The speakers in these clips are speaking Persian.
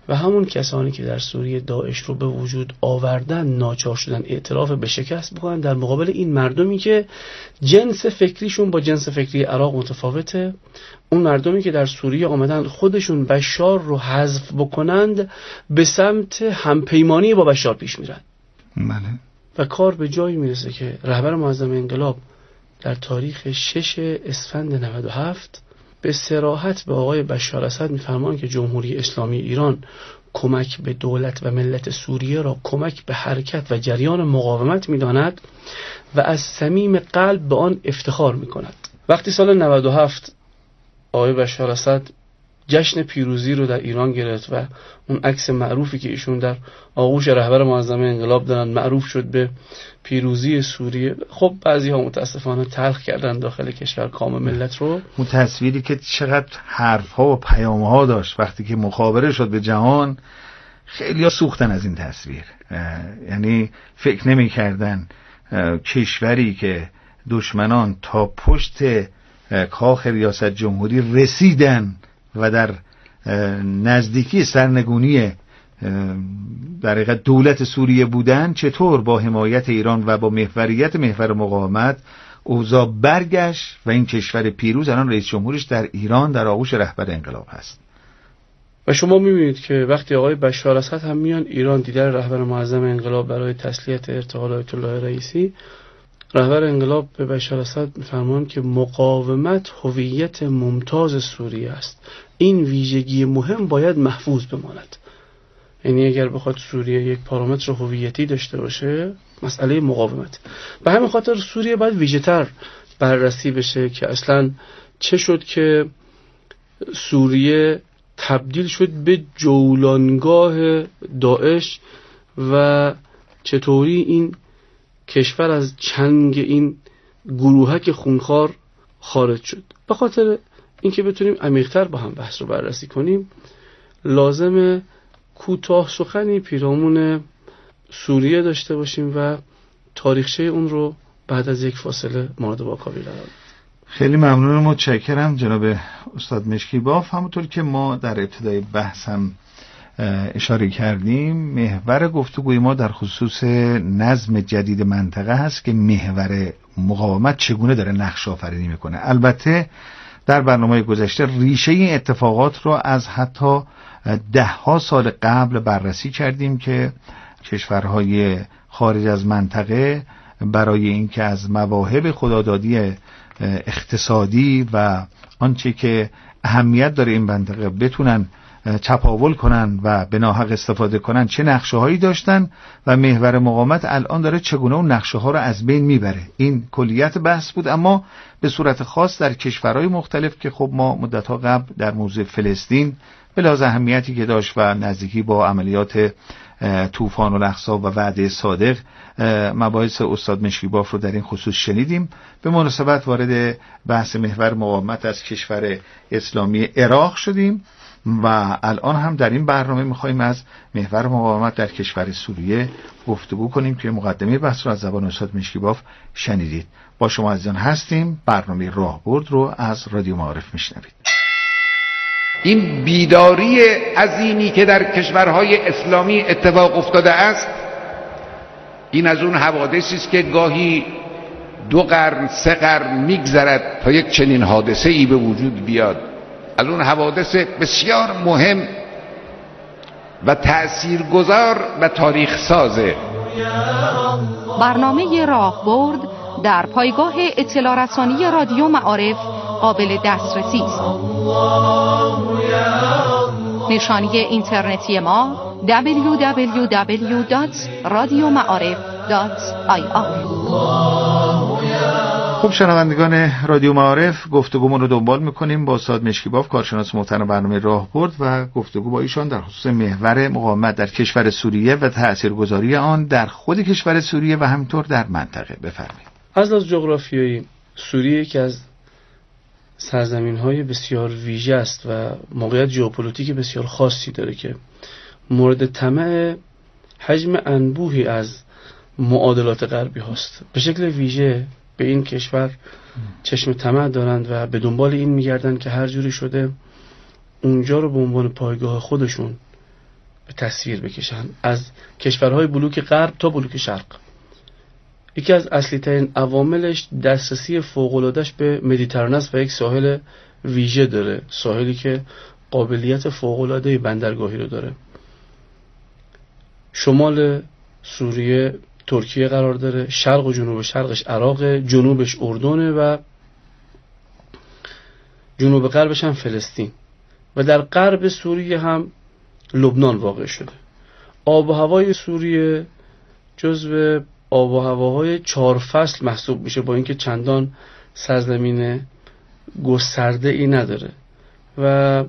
و همون کسانی که در سوریه داعش رو به وجود آوردن ناچار شدن اعتراف به شکست بکنن در مقابل این مردمی که جنس فکریشون با جنس فکری عراق متفاوته. اون مردمی که در سوریه آمدن خودشون بشار رو حذف بکنند به سمت همپیمانی با بشار پیش میرن. بله. و کار به جایی میرسه که رهبر معظم انقلاب در تاریخ 6 اسفند 97 به صراحت به آقای بشار اسد میفرمان که جمهوری اسلامی ایران کمک به دولت و ملت سوریه را کمک به حرکت و جریان مقاومت میداند و از صمیم قلب به آن افتخار میکند. وقتی سال 97 آقای بشار اسد جشن پیروزی رو در ایران گرفت و اون عکس معروفی که ایشون در آغوش رهبر معظم انقلاب دارن معروف شد به پیروزی سوریه، خب بعضی ها متاسفانه تلخ کردن داخل کشور کام ملت رو. اون تصویری که چقدر حرف ها و پیام ها داشت وقتی که مخابره شد به جهان، خیلی ها سوختن از این تصویر. یعنی فکر نمی کردن کشوری که دشمنان تا پشت کاخ ریاست جمهوری رسیدن و در نزدیکی سرنگونی در حقیقت دولت سوریه بودن، چطور با حمایت ایران و با محوریت محور مقاومت اوضاع برگشت و این کشور پیروز الان رئیس جمهورش در ایران در آغوش رهبر انقلاب هست. و شما می‌بینید که وقتی آقای بشار اسد هم میان ایران دیدار رهبر معظم انقلاب برای تسلیت ارتحال آیت الله رئیسی، رهبر انقلاب به بشار اسد می‌فرمان که مقاومت هویت ممتاز سوریه است، این ویژگی مهم باید محفوظ بماند. یعنی اگر بخواد سوریه یک پارامتر هویتی داشته باشه، مسئله مقاومت. به همین خاطر سوریه باید ویژه‌تر بررسی بشه که اصلاً چه شد که سوریه تبدیل شد به جولانگاه داعش و چطوری این کشور از چنگ این گروهک خونخوار خارج شد. به خاطر اینکه بتونیم عمیق‌تر با هم بحث رو بررسی کنیم، لازمه کوتاه سخنی پیرامون سوریه داشته باشیم و تاریخچه اون رو بعد از یک فاصله مورد واکاوی قرار بدیم. خیلی ممنون، متشکرم جناب استاد مشکیباف. همونطور که ما در ابتدای بحث هم اشاره کردیم، محور گفتگوی ما در خصوص نظم جدید منطقه هست که محور مقاومت چگونه داره نقش آفرینی میکنه. البته در برنامه گذشته ریشه این اتفاقات رو از حتی 10 سال قبل بررسی کردیم که کشورهای خارج از منطقه برای اینکه از مواهب خدادادی اقتصادی و آنچه که اهمیت داره این منطقه بتونن چپاول کنن و به ناحق استفاده کنن چه نقشه هایی داشتن و محور مقاومت الان داره چگونه اون نقشه ها رو از بین میبره. این کلیت بحث بود، اما به صورت خاص در کشورهای مختلف که خب ما مدت‌ها قبل در موضوع فلسطین به لحاظ اهمیتی که داشت و نزدیکی با عملیات طوفان الاقصی و وعده صادق مباحث استاد مشکیباف رو در این خصوص شنیدیم. به مناسبت وارد بحث محور مقاومت از کشور اسلامی عراق شدیم و الان هم در این برنامه می‌خوایم از محور مقاومت در کشور سوریه گفتگو کنیم که مقدمه بحث رو از زبان استاد مشکیباف شنیدید. با شما عزیزان هستیم. برنامه راهبرد رو از رادیو معارف میشنوید. این بیداری عظیمی که در کشورهای اسلامی اتفاق افتاده است، این از اون حوادثی است که گاهی 2 قرن 3 قرن میگذرد تا یک چنین حادثه ای به وجود بیاد. از اون حوادث بسیار مهم و تأثیرگذار و تاریخ سازه. برنامه راهبرد در پایگاه اطلاع رسانی رادیو معارف قابل دسترسی است. نشانی اینترنتی ما www.radiomaarif.ir. خب شنوندگان رادیو معارف، گفتگومون رو دنبال میکنیم با استاد مشکیباف، کارشناس محترم برنامه راهبرد، و گفتگو با ایشان در خصوص محور مقاومت در کشور سوریه و تاثیرگذاری آن در خود کشور سوریه و همینطور در منطقه. بفرمایید. از لحاظ جغرافیایی سوریه یکی از سرزمین‌های بسیار ویژه است و موقعیت ژئوپلیتیک بسیار خاصی داره که مورد طمع حجم انبوهی از معادلات غربی هست. به شکل ویژه به این کشور چشم طمع دارند و به دنبال این میگردند که هر جوری شده اونجا رو به عنوان پایگاه خودشون به تصویر بکشن، از کشورهای بلوک غرب تا بلوک شرق. یکی از اصلی ترین عواملش دسترسی فوق‌العاده‌اش به مدیترانه است و یک ساحل ویژه داره، ساحلی که قابلیت فوق‌العاده بندرگاهی رو داره. شمال سوریه ترکیه قرار داره، شرق و جنوب شرقش عراق، جنوبش اردن و جنوب غربش هم فلسطین و در غرب سوریه هم لبنان واقع شده. آب و هوای سوریه جزو آب و هواهای 4 فصل محسوب میشه، با اینکه چندان سرزمین گسترده ای نداره و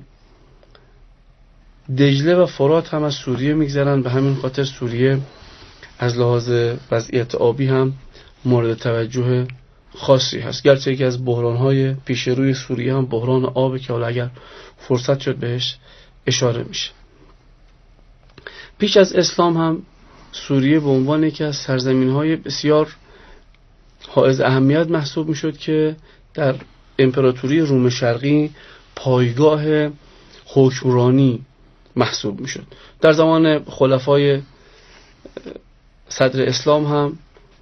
دجله و فرات هم از سوریه میگذرن. به همین خاطر سوریه از لحاظ وضعیت آبی هم مورد توجه خاصی هست، گرچه یکی از بحران‌های پیش روی سوریه هم بحران آبه که حالا اگر فرصت شد بهش اشاره میشه. پیش از اسلام هم سوریه به عنوان یکی از سرزمین‌های بسیار حائز اهمیت محسوب میشد که در امپراتوری روم شرقی پایگاه حکمرانی محسوب میشد. در زمان خلفای صدر اسلام هم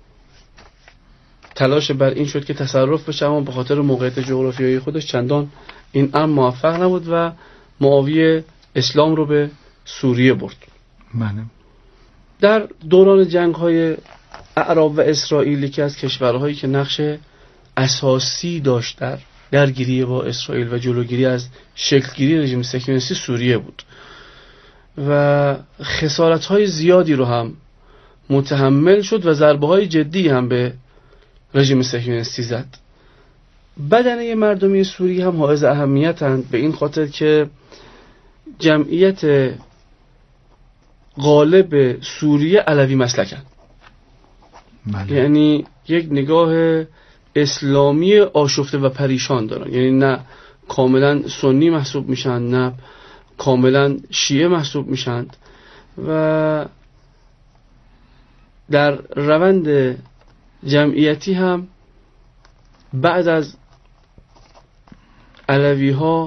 تلاش بر این شد که تصرف بشه، اما به خاطر موقعیت جغرافیایی خودش چندان این امر موفق نبود و معاویه اسلام رو به سوریه برد. در دوران جنگ‌های اعراب و اسرائیل یکی از کشورهایی که نقش اساسی داشت در درگیری با اسرائیل و جلوگیری از شکلگیری رژیم صهیونیستی سوریه بود و خسارت‌های زیادی رو هم متحمل شد و ضربه‌های جدی هم به رژیم صهیونیستی زد. بدنه مردمی سوریه هم حائز اهمیتند به این خاطر که جمعیت غالب سوریه علوی مسلکن. یعنی یک نگاه اسلامی آشفته و پریشان دارن، یعنی نه کاملا سنی محسوب میشن نه کاملا شیعه محسوب میشن و در روند جمعیتی هم بعد از علوی ها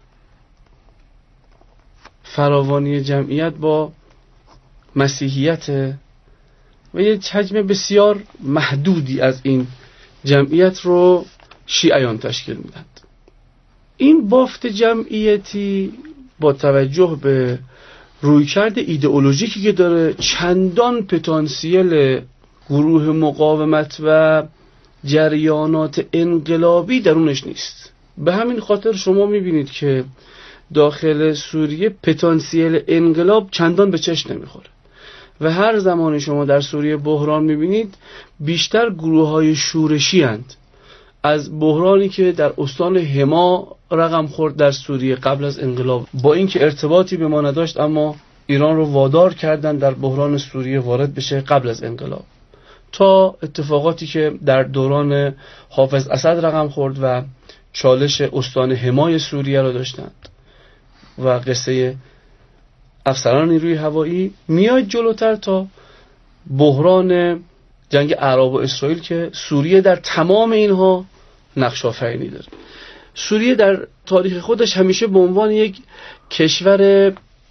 فراوانی جمعیت با مسیحیت و یک حجم بسیار محدودی از این جمعیت رو شیعیان تشکیل میدند. این بافت جمعیتی با توجه به رویکرد ایدئولوژیکی که داره چندان پتانسیل گروه مقاومت و جریانات انقلابی درونش نیست. به همین خاطر شما میبینید که داخل سوریه پتانسیل انقلاب چندان به چشم نمیخوره و هر زمان شما در سوریه بحران میبینید بیشتر گروه‌های شورشی اند از بحرانی که در استان حما رقم خورد در سوریه قبل از انقلاب، با اینکه ارتباطی به ما نداشت اما ایران رو وادار کردن در بحران سوریه وارد بشه قبل از انقلاب، تا اتفاقاتی که در دوران حافظ اسد رقم خورد و چالش استان حمای سوریه رو داشتند و قصه افسران نیروی هوایی میاد جلوتر تا بحران جنگ اعراب و اسرائیل که سوریه در تمام اینها نقش آفرینی داره. سوریه در تاریخ خودش همیشه به عنوان یک کشور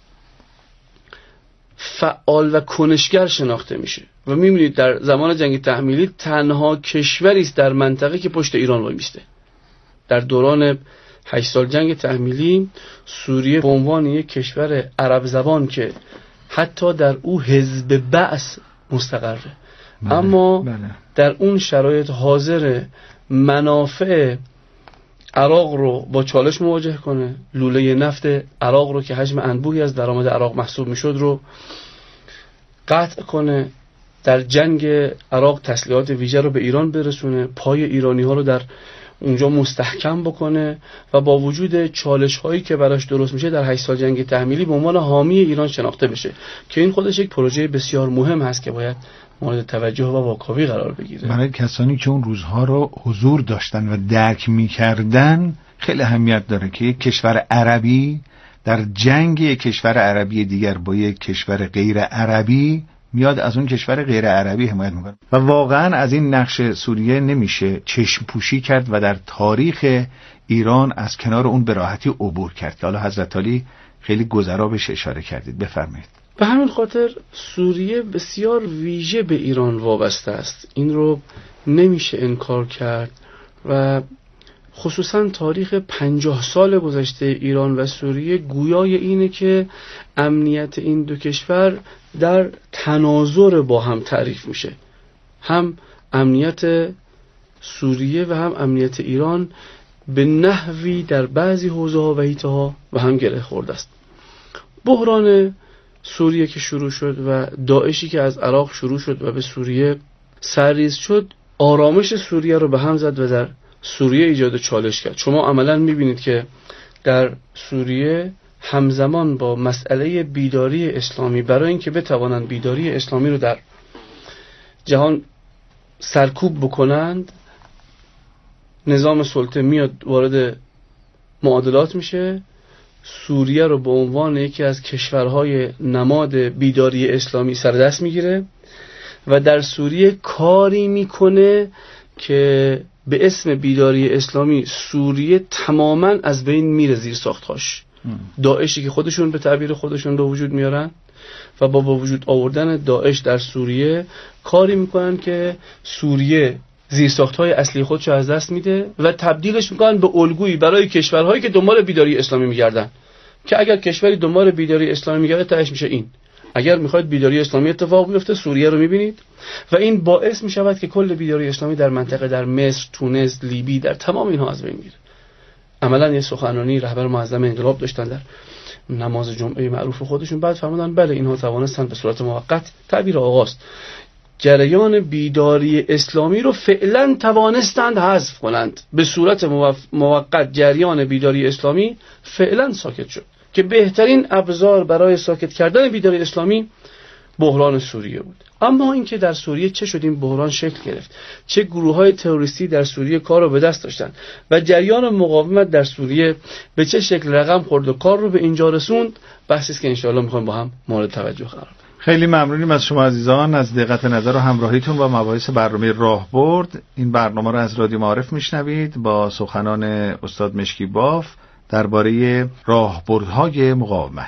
فعال و کنشگر شناخته میشه و میبینید در زمان جنگ تحمیلی تنها کشوری است در منطقه که پشت ایران وای میسته. در دوران 8 سال جنگ تحمیلی سوریه به عنوان یک کشور عرب زبان که حتی در او حزب بعث مستقره، اما در اون شرایط حاضر منافع عراق رو با چالش مواجه کنه، لوله نفت عراق رو که حجم انبوهی از درآمد عراق محسوب میشد رو قطع کنه، در جنگ عراق تسلیحات ویژه رو به ایران برسونه، پای ایرانی ها رو در اونجا مستحکم بکنه و با وجود چالش هایی که براش درست میشه در 8 سال جنگ تحمیلی به عنوان حامی ایران شناخته بشه که این خودش یک پروژه بسیار مهم هست که باید مورد توجه و واکاوی قرار بگیره. برای کسانی که اون روزها رو حضور داشتن و درک میکردن خیلی اهمیت داره که یک کشور عربی در جنگ یک کشور عربی دیگر با یک کشور غیر عربی میاد از اون کشور غیر عربی حمایت میکنه و واقعا از این نقش سوریه نمیشه چشم پوشی کرد و در تاریخ ایران از کنار اون به راحتی عبور کرد که حالا حضرت علی خیلی گذرا بهش اشاره کردید. بفرمایید. به همین خاطر سوریه بسیار ویژه به ایران وابسته است، این رو نمیشه انکار کرد و خصوصا تاریخ 50 سال گذشته ایران و سوریه گویای اینه که امنیت این دو کشور در تناظر با هم تعریف میشه، هم امنیت سوریه و هم امنیت ایران به نحوی در بعضی حوزه‌ها و حیطه‌ها و هم گره خورده است. بحران سوریه که شروع شد و داعشی که از عراق شروع شد و به سوریه سرریز شد، آرامش سوریه رو به هم زد و در سوریه ایجاد چالش کرد. شما عملاً می‌بینید که در سوریه همزمان با مسئله بیداری اسلامی، برای اینکه بتوانند بیداری اسلامی رو در جهان سرکوب بکنند، نظام سلطه میاد وارد معادلات میشه، سوریه رو به عنوان یکی از کشورهای نماد بیداری اسلامی سر دست میگیره و در سوریه کاری میکنه که به اسم بیداری اسلامی سوریه تماما از بین میره زیر ساختهاش. داعشی که خودشون به تعبیر خودشون به وجود میارن و با وجود آوردن داعش در سوریه کاری میکنن که سوریه زیرساخت‌های اصلی خودش از دست میده و تبدیلش میکنن به الگویی برای کشورهایی که دنبال بیداری اسلامی میگردن، که اگر کشوری دنبال بیداری اسلامی میگرده تهش میشه این. اگر میخواید بیداری اسلامی اتفاق بیفته، سوریه رو میبینید و این باعث میشود که کل بیداری اسلامی در منطقه، در مصر، تونس، لیبی، در تمام اینها از بین میره. عملاً یه سخنرانی رهبر معظم انقلاب داشتن در نماز جمعه معروف خودشون، بعد فرمودن بله اینها توانستن به صورت موقت، تعبیر آقاست، جریان بیداری اسلامی رو فعلا توانستند حذف کنند، به صورت موقت جریان بیداری اسلامی فعلا ساکت شد، که بهترین ابزار برای ساکت کردن بیداری اسلامی بحران سوریه بود. اما اینکه در سوریه چه شد این بحران شکل گرفت، چه گروه‌های تروریستی در سوریه کار رو به دست داشتن و جریان مقاومت در سوریه به چه شکل رقم خورد و کار رو به اینجا رسوند، بحثی است که انشاءالله می‌خوایم با هم مورد توجه قرار بدیم. خیلی ممنونیم از شما عزیزان از دقت نظر و همراهیتون با مباحث برنامه راهبرد. این برنامه رو از رادیو معارف میشنوید با سخنان استاد مشکی باف درباره راهبردهای مقاومت.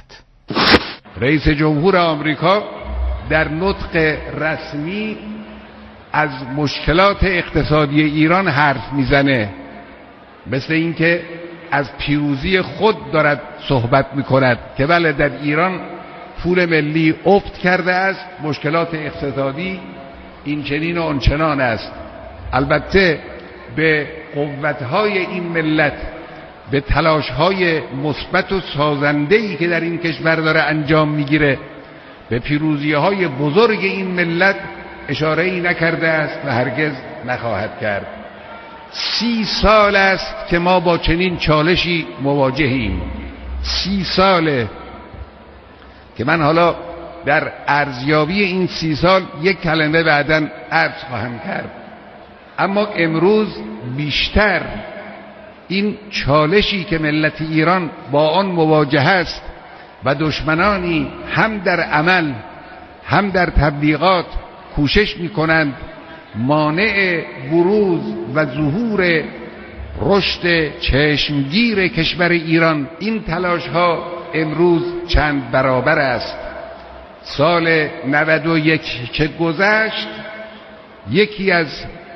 رئیس جمهور آمریکا در نطق رسمی از مشکلات اقتصادی ایران حرف میزنه، مثل اینکه از پیروزی خود دارد صحبت میکند که بله در ایران پول ملی افت کرده است، مشکلات اقتصادی این چنین و آن چنان است. البته به قوت‌های این ملت، به تلاش‌های مثبت و سازنده‌ای که در این کشور داره انجام میگیره، به پیروزی‌های بزرگ این ملت اشاره‌ای نکرده است و هرگز نخواهد کرد. 30 سال است که ما با چنین چالشی مواجهیم. 30 ساله که من حالا در ارزیابی این 30 سال یک کلمه بعداً عرض خواهم کرد. اما امروز بیشتر این چالشی که ملت ایران با آن مواجه است و دشمنانی هم در عمل هم در تبلیغات کوشش می‌کنند مانع بروز و ظهور رشد چشمگیر کشور ایران، این تلاش‌ها امروز چند برابر است. سال 91 که گذشت یکی از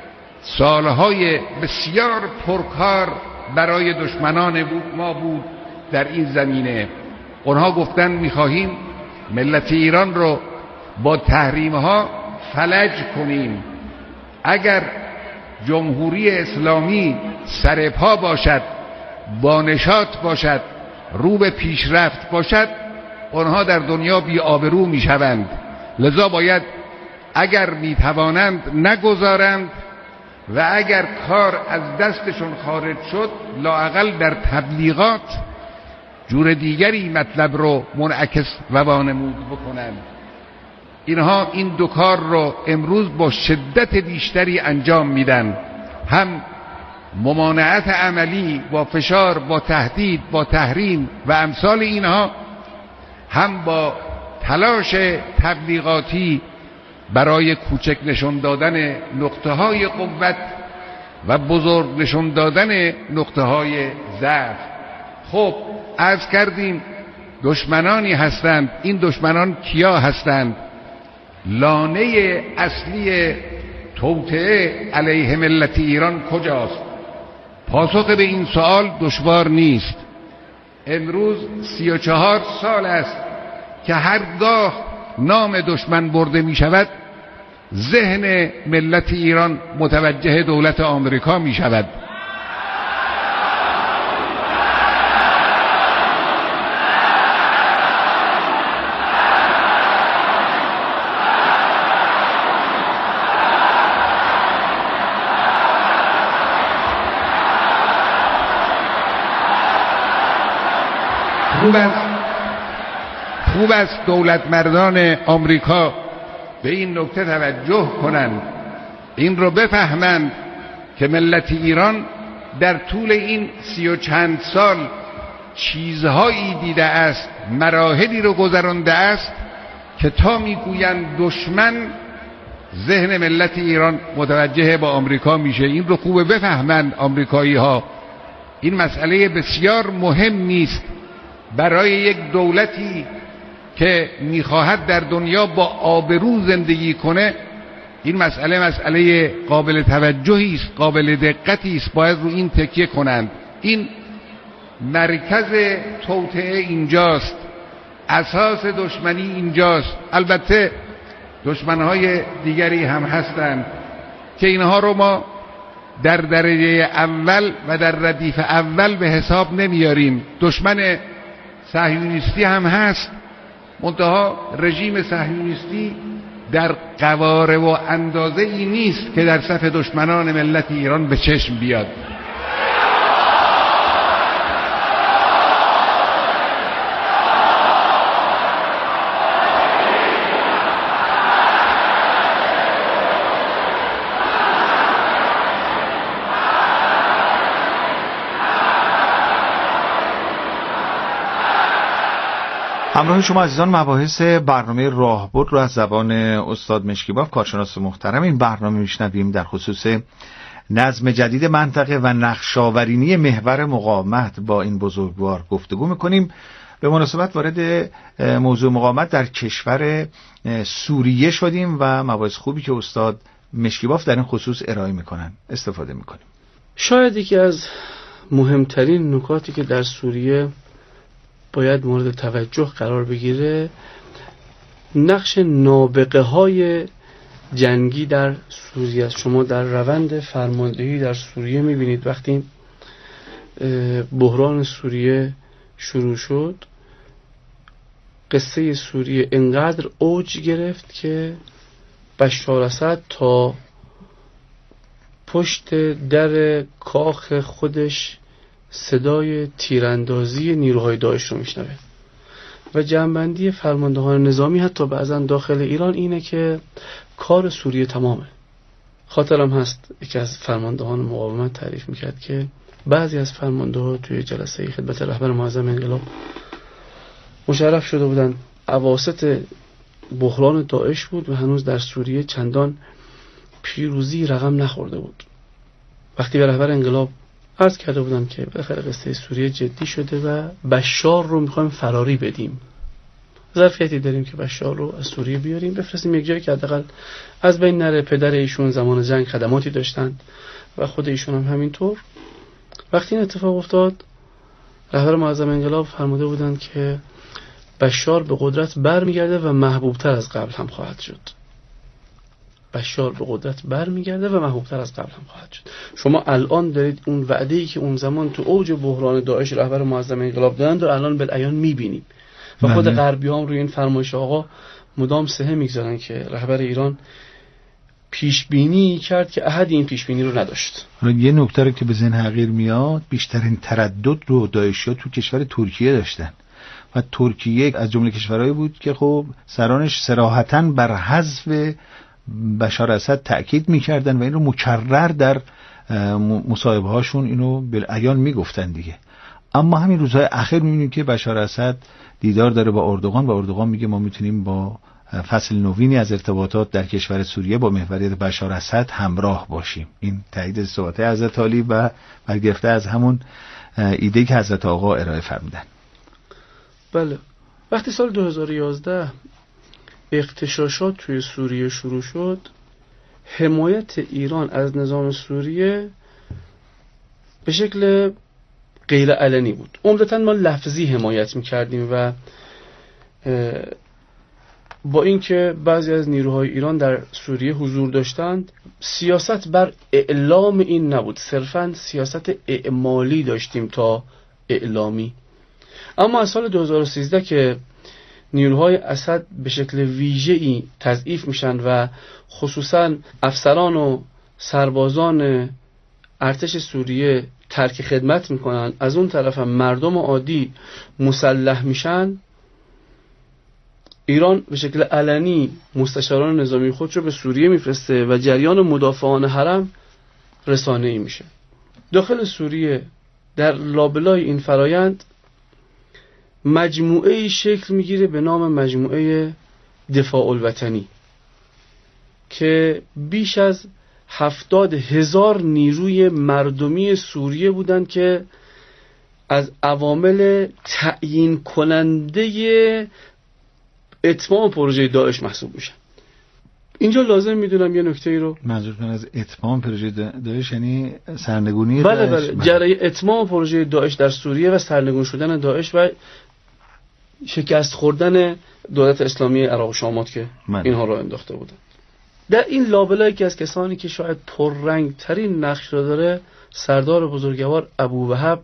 سالهای بسیار پرکار برای دشمنان ما بود در این زمینه. اونها گفتن می‌خواهیم ملت ایران رو با تحریم‌ها فلج کنیم. اگر جمهوری اسلامی سرپا باشد، با نشاط باشد، رو به پیشرفت باشد، آنها در دنیا بی آبرو میشوند. لذا باید اگر میتوانند نگذارند و اگر کار از دستشون خارج شد لااقل در تبلیغات جور دیگری مطلب رو منعکس و وانمود بکنند. اینها این دو کار رو امروز با شدت بیشتری انجام میدن، هم ممانعت عملی با فشار، با تهدید، با تحریم و امثال اینها، هم با تلاش تبلیغاتی برای کوچک نشون دادن نقطه های قوت و بزرگ نشون دادن نقطه های ضعف. خب عرض کردیم دشمنانی هستند. این دشمنان کیا هستند؟ لانه اصلی توطئه علیه ملت ایران کجاست؟ پاسخ به این سوال دشوار نیست. امروز 34 سال است که هرگاه نام دشمن برده می شود ذهن ملت ایران متوجه دولت آمریکا می شود. خوب است دولت مردان آمریکا به این نکته توجه کنند، این رو بفهمند که ملت ایران در طول این 30 و چند سال چیزهایی دیده است، مراحلی رو گذرانده است که تا میگویند دشمن ذهن ملت ایران متوجه با آمریکا میشه. این رو خوب بفهمند آمریکایی ها. این مسئله بسیار مهم نیست برای یک دولتی که میخواهد در دنیا با آبرو زندگی کنه. این مسئله قابل توجهی است، قابل دقتی است، باید رو این تکیه کنند. این مرکز توطئه اینجاست، اساس دشمنی اینجاست. البته دشمنهای دیگری هم هستند که اینها رو ما در درجه اول و در ردیف اول به حساب نمیاریم. دشمن صهیونیستی هم هست، منتها رژیم صهیونیستی در قواره و اندازه ای نیست که در صف دشمنان ملت ایران به چشم بیاد. همراه شما عزیزان، مباحث برنامه راهبرد رو از زبان استاد مشکیباف کارشناس محترم این برنامه میشنویم در خصوص نظم جدید منطقه و نقش‌آورینی محور مقاومت با این بزرگوار گفتگو میکنیم. به مناسبت وارد موضوع مقاومت در کشور سوریه شدیم و مباحث خوبی که استاد مشکیباف در این خصوص ارائه میکنن استفاده میکنیم. شاید یکی از مهمترین نکاتی که در سوریه باید مورد توجه قرار بگیره نقش نابغه های جنگی در سوریه است. شما در روند فرماندهی در سوریه میبینید وقتی بحران سوریه شروع شد، قصه سوریه انقدر اوج گرفت که بشار اسد تا پشت در کاخ خودش صدای تیراندازی نیروهای داعش رو میشنوه و جنبندی فرماندهان نظامی حتی بعضا داخل ایران اینه که کار سوریه تمامه. خاطرم هست یکی از فرماندهان مقاومت تعریف میکرد که بعضی از فرمانده‌ها توی جلسه خدمت رهبر معظم انقلاب مشرف شده بودن، اواسط بحران داعش بود و هنوز در سوریه چندان پیروزی رقم نخورده بود. وقتی به رهبر انقلاب عرض کرده بودم که بالاخره قصه سوریه جدی شده و بشار رو میخوایم فراری بدیم، ظرفیتی داریم که بشار رو از سوریه بیاریم بفرستیم یک جایی که حداقل از بین نره. پدر ایشون زمان جنگ خدماتی داشتن و خود ایشون هم همینطور. وقتی این اتفاق افتاد رهبر معظم انقلاب فرموده بودند که بشار به قدرت برمیگرده و محبوبتر از قبل هم خواهد شد. بشار به قدرت برمیگرده و محبوبتر از قبل هم خواهد شد. شما الان دارید اون وعده‌ای که اون زمان تو اوج بحران داعش رهبر معظم انقلاب دادن رو الان بالعیان می‌بینیم و خود غربی‌ها هم روی این فرمایش آقا مدام سهه می‌گذارن که رهبر ایران پیش بینی کرد که احد این پیش بینی رو نداشت. یه نکته رو که به ذهن حقیر میاد، بیشترین تردد رو داعشی‌ها تو کشور ترکیه داشتن و ترکیه از جمله کشورهایی بود که خب سرانش صراحتاً بر حذف بشار اسد تأکید می‌کردن و این رو مکرر در مصاحبه هاشون اینو بالعیان میگفتن دیگه. اما همین روزهای اخیر می‌بینیم که بشار اسد دیدار داره با اردوغان و اردوغان میگه ما میتونیم با فصل نوینی از ارتباطات در کشور سوریه با محوریت بشار اسد همراه باشیم. این تایید صحبت حضرت علی و برگرفته از همون ایده که حضرت آقا ارائه فرمودن. بله، وقتی سال 2011 اغتشاشات توی سوریه شروع شد، حمایت ایران از نظام سوریه به شکل غیر علنی بود. عمدتاً ما لفظی حمایت می‌کردیم و با اینکه بعضی از نیروهای ایران در سوریه حضور داشتند، سیاست بر اعلام این نبود، صرفاً سیاست اعمالی داشتیم تا اعلامی. اما از سال 2013 که نیروهای اسد به شکل ویژه‌ای تضعیف میشن و خصوصاً افسران و سربازان ارتش سوریه ترک خدمت میکنن، از اون طرف هم مردم عادی مسلح میشن، ایران به شکل علنی مستشاران نظامی خودش رو به سوریه میفرسته و جریان مدافعان حرم رسانه‌ای میشه. داخل سوریه در لابلای این فرایند مجموعه شکل میگیره به نام مجموعه دفاع الوطنی که بیش از 70,000 نیروی مردمی سوریه بودند که از عوامل تعیین کننده اتمام پروژه داعش محسوب میشن. اینجا لازم میدونم یه نکته ای رو، منظورتون از اتمام پروژه داعش یعنی سرنگونی بله جریان اتمام پروژه داعش در سوریه و سرنگون شدن داعش و شکست خوردن دولت اسلامی عراق و شامات که اینها رو انداخته بودن. در این لابلای که از کسانی که شاید پررنگ ترین نقش را داره، سردار بزرگوار ابووهب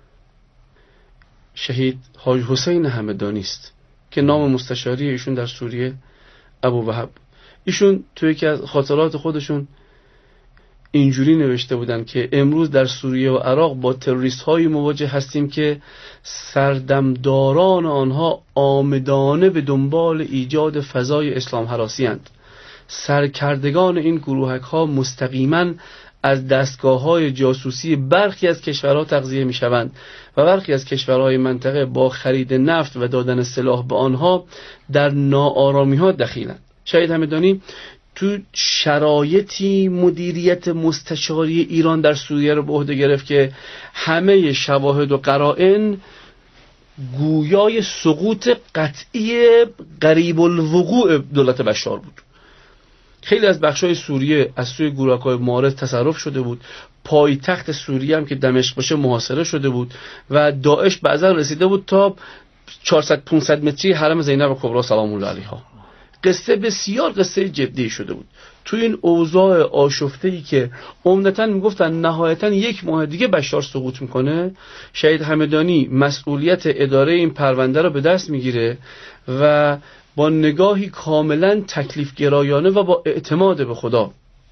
شهید حاج حسین همدانی است که نام مستشاری ایشون در سوریه ابووهب. ایشون توی یکی از خاطرات خودشون اینجوری نوشته بودن که امروز در سوریه و عراق با تروریست هایی مواجه هستیم که سردمداران آنها آمدانه به دنبال ایجاد فضای اسلام هراسی اند. سرکردگان این گروهک ها مستقیما از دستگاه های جاسوسی برخی از کشورها تغذیه می شوند و برخی از کشورهای منطقه با خرید نفت و دادن سلاح به آنها در ناآرامی ها دخیلند. شهید همدانی تو شرایطی مدیریت مستشاری ایران در سوریه رو به عهده گرفت که همه شواهد و قرائن گویای سقوط قطعی قریب الوقوع دولت بشار بود. خیلی از بخشای سوریه از سوی گروه‌های معارض تصرف شده بود. پایتخت سوریه هم که دمشق باشه محاصره شده بود و داعش بعضا رسیده بود تا 400-500 متری حرم زینب کبری سلام الله علیها. قصه بسیار قصه جدی شده بود. تو این اوضاع آشفته‌ای که عمدتاً میگفتن نهایتاً 1 ماه دیگه بشار سقوط میکنه، شهید همدانی مسئولیت اداره این پرونده رو به دست میگیره و با نگاهی کاملا تکلیف گرایانه و با اعتماد به خدا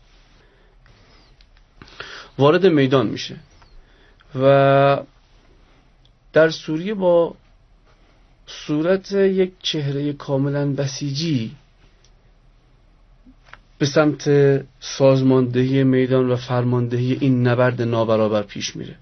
وارد میدان میشه و در سوریه با صورت یک چهره کاملا بسیجی به سمت سازماندهی میدان و فرماندهی این نبرد نابرابر پیش میره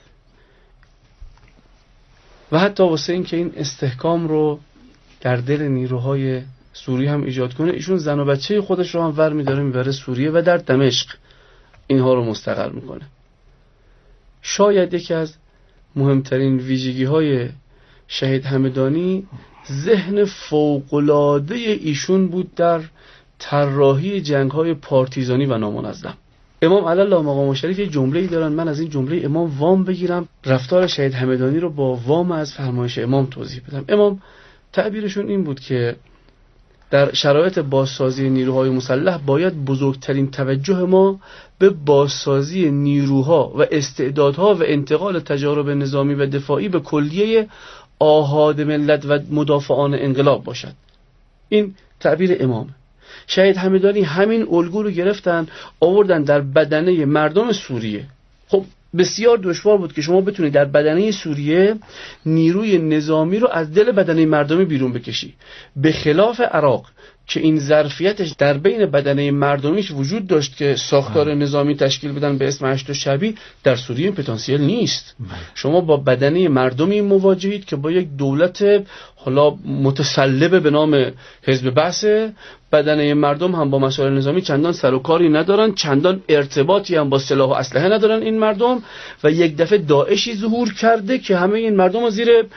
و حتی واسه این که این استحکام رو در دل نیروهای سوریه هم ایجاد کنه، ایشون زن و بچه خودش رو هم ور میداره میبره سوریه و در دمشق اینها رو مستقر میکنه. شاید یکی از مهمترین ویژگی های شهید همدانی ذهن فوق‌العاده ایشون بود در طراحی جنگ‌های پارتیزانی و نامنظم. امام علی الله مقام شریف یه جمله‌ای دارن، من از این جمله امام وام بگیرم، رفتار شهید همدانی رو با وام از فرمایش امام توضیح بدم. امام تعبیرشون این بود که در شرایط بازسازی نیروهای مسلح باید بزرگترین توجه ما به بازسازی نیروها و استعدادها و انتقال تجارب نظامی و دفاعی به کلیه آحاد ملت و مدافعان انقلاب باشد. این تعبیر امام. شهید همدانی همین الگو رو گرفتن آوردن در بدنه مردم سوریه. خب بسیار دشوار بود که شما بتونید در بدنه سوریه نیروی نظامی رو از دل بدنه مردمی بیرون بکشی، به خلاف عراق که این ظرفیتش در بین بدنه مردمیش وجود داشت که ساختار نظامی تشکیل بدن به اسم هشت شعبی. در سوریه این پتانسیل نیست. شما با بدنه مردمی مواجهید که با یک دولت حالا متسلب به نام حزب بعث، بدنه مردم هم با مسائل نظامی چندان سر و کاری ندارن، چندان ارتباطی هم با سلاح و اسلحه ندارن این مردم، و یک دفعه داعشی ظهور کرده که همه این مردم رو زیر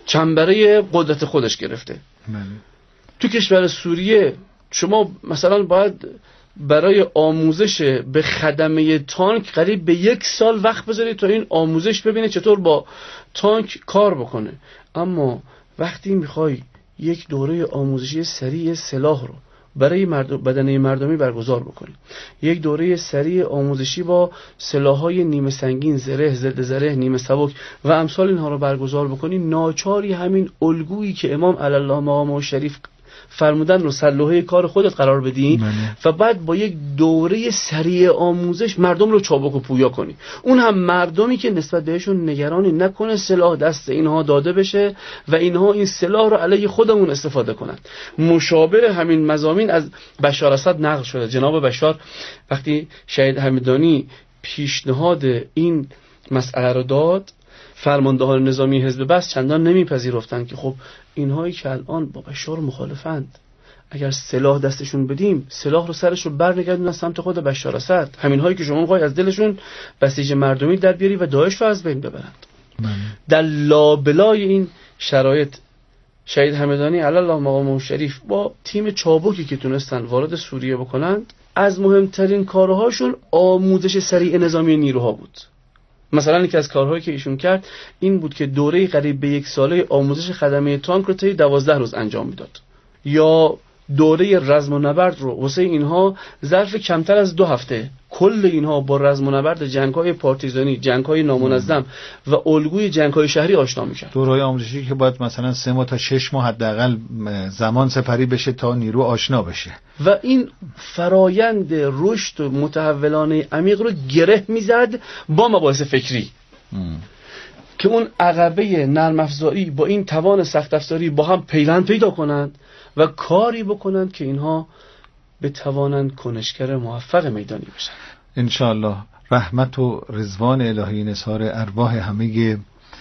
چنبره قدرت خودش گرفته. تو کشور سوریه شما مثلا باید برای آموزش به خدمه تانک قریب به 1 سال وقت بذارید تا این آموزش ببینه چطور با تانک کار بکنه. اما وقتی میخوای یک دوره آموزشی سریع سلاح رو برای بدنه مردمی برگزار بکنی، یک دوره سریع آموزشی با سلاح‌های نیمه سنگین، زره، ضد زره، نیمه سبک و امثال اینها رو برگزار بکنی، ناچاری همین الگویی که امام علی الله مقامه شریف فرمودن رو سلوحه کار خودت قرار بدی و بعد با یک دوره سریع آموزش مردم رو چابک و پویا کنی. اون هم مردمی که نسبت بهشون نگرانی نکنه سلاح دست اینها داده بشه و اینها این سلاح رو علیه خودمون استفاده کنن. مشابه همین مضامین از بشار اسد نقل شده. جناب بشار وقتی شهید همدانی پیشنهاد این مسئله رو داد، فرماندهان نظامی حزب بعث چندان نمیپذیرفتند که خب اینهایی که الان با بشار مخالفند، اگر سلاح دستشون بدیم سلاح رو سرش رو برنگردونن سمت خود بشار اسد، همین هایی که شما می‌خواید از دلشون بسیج مردمی در بیاری و داعش رو از بین ببرند. در لابلای این شرایط شهید همدانی علی الله مقامه شریف با تیم چابکی که تونستن وارد سوریه بکنند، از مهمترین کارهاشون آموزش سریع نظامی نیروها بود. مثلا یکی از کارهایی که ایشون کرد این بود که دوره قریب به 1 ساله آموزش خدمه تانک رو طی 12 روز انجام میداد، یا دوره رزم و نبرد رو واسه اینها ظرف کمتر از 2 هفته کل اینها با رزم و نبرد جنگ‌های پارتیزانی، جنگ‌های نامنظم و الگوی جنگ‌های شهری آشنا می‌کرد. دوره‌های آموزشی که باید مثلا 3 ماه تا 6 ماه حداقل زمان سپری بشه تا نیرو آشنا بشه و این فرایند رشد متحولانه عمیق رو گره میزد با مباحث فکری که اون عقبه نرم افزاری با این توان سخت افزاری با هم پیوند پیدا کنند و کاری بکنند که اینها بتوانند کنشگر موفق میدانی بشن. انشاءالله رحمت و رضوان الهی نثار ارواح همه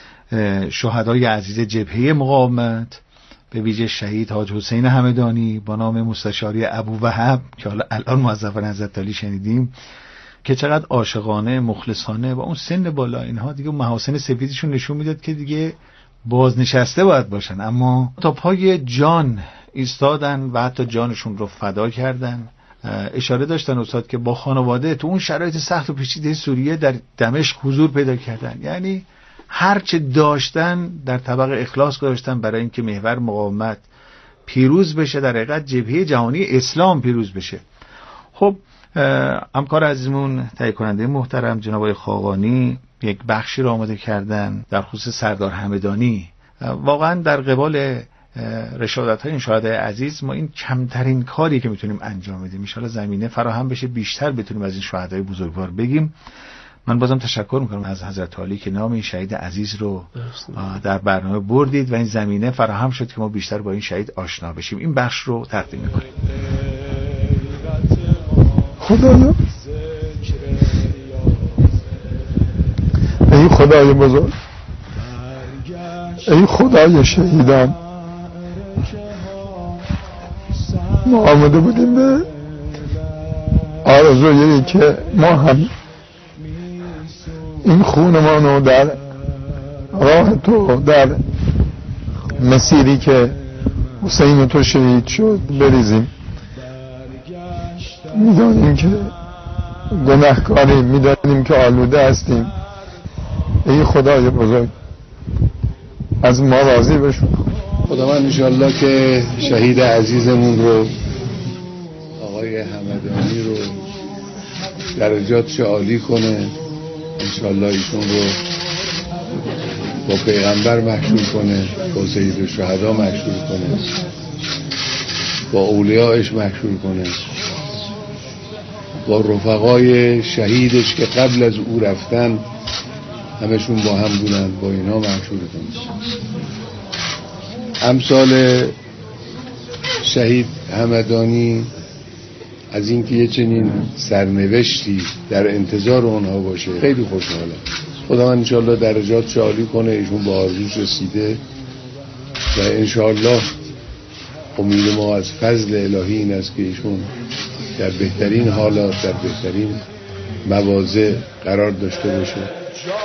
شهدای عزیز جبهه مقاومت، به ویژه شهید حاج حسین همدانی با نام مستشاری ابووهب که حالا الان موظفان حضرت علی شنیدیم که چقدر عاشقانه مخلصانه با اون سن بالا اینها دیگه محاسن سفیدشون نشون میداد که دیگه بازنشسته باید باشن، اما تا پای جان ایستادن و حتی جانشون رو فدا کردن. اشاره داشتن استاد که با خانواده تو اون شرایط سخت و پیچیده سوریه در دمشق حضور پیدا کردن، یعنی هر چه داشتن در طبق اخلاص گذاشتن برای اینکه محور مقاومت پیروز بشه، در حقیقت جبهه جهانی اسلام پیروز بشه. خب همکار عزیزمون تهیه کننده محترم جناب آقای خاقانی یک بخشی رو آماده کردن در خصوص سردار همدانی. واقعا در قبال رشادت‌های این شهدای عزیز ما این کمترین کاری که میتونیم انجام بدیم، ان شاءالله زمینه فراهم بشه بیشتر بتونیم از این شهدای بزرگوار بگیم. من بازم تشکر میکنم از حضرت عالی که نام این شهید عزیز رو در برنامه بردید و این زمینه فراهم شد که ما بیشتر با این شهید آشنا بشیم. این بخش رو تقدیم میکنیم. خدایا ای خدای بزرگ، ای خدای شهیدان، ما آمده بودیم به آرزویی که ما هم این خونمانو در راه تو، در مسیری که حسین تو شهید شد بریزیم. میدانیم که گناهکاریم، میدانیم که آلوده هستیم. ای خدای بزرگ از ما راضی بشو. خداوند انشالله که شهید عزیزمون رو آقای همدانی رو درجاتش عالی کنه، انشالله ایشون رو با پیغمبر محشور کنه، با سید الشهدا محشور کنه، با اولیاءش محشور کنه، با رفقای شهیدش که قبل از او رفتن همشون با هم بودن، با اینا محشور کنه. امثال شهید همدانی از اینکه یه چنین سرنوشتی در انتظار اونها باشه خیلی خوشحالم. خداوند انشالله درجات عالی کنه، ایشون با آرزوش رسیده و انشالله امید ما از فضل الهی این است که ایشون در بهترین حالات، در بهترین مواضع قرار داشته باشه.